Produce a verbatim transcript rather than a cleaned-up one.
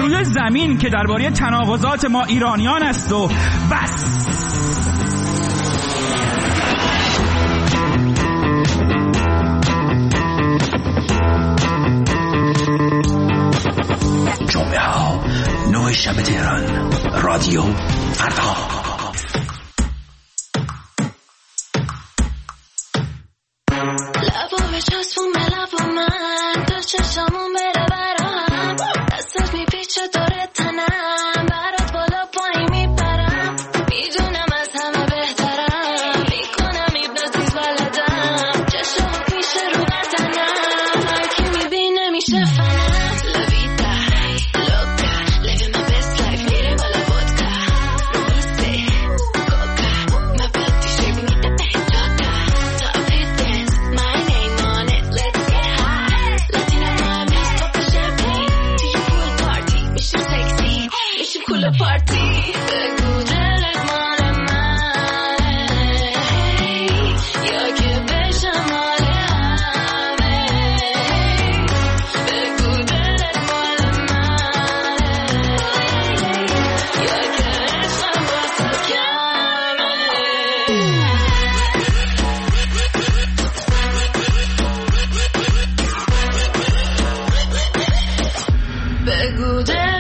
روی زمین که درباره تناقضات ما ایرانیان است و بس. جمعه ها نه شب تهران، رادیو فردا. لبو به چسبون به لبو من، تا چشمون بره برام، دستت میپیچه دور تنم، برات بالا پایین میپرم، میدونم از همه بهترم، میکنم ایبنتیز بلدم، چشم میشه رو بدنم، هر کی میبینه میشه فنم. پارتی بگو دلت مال منه یا که بشم مال همه، بگو دلت مال منه یا که عشقم واسه کمه. بگو دلت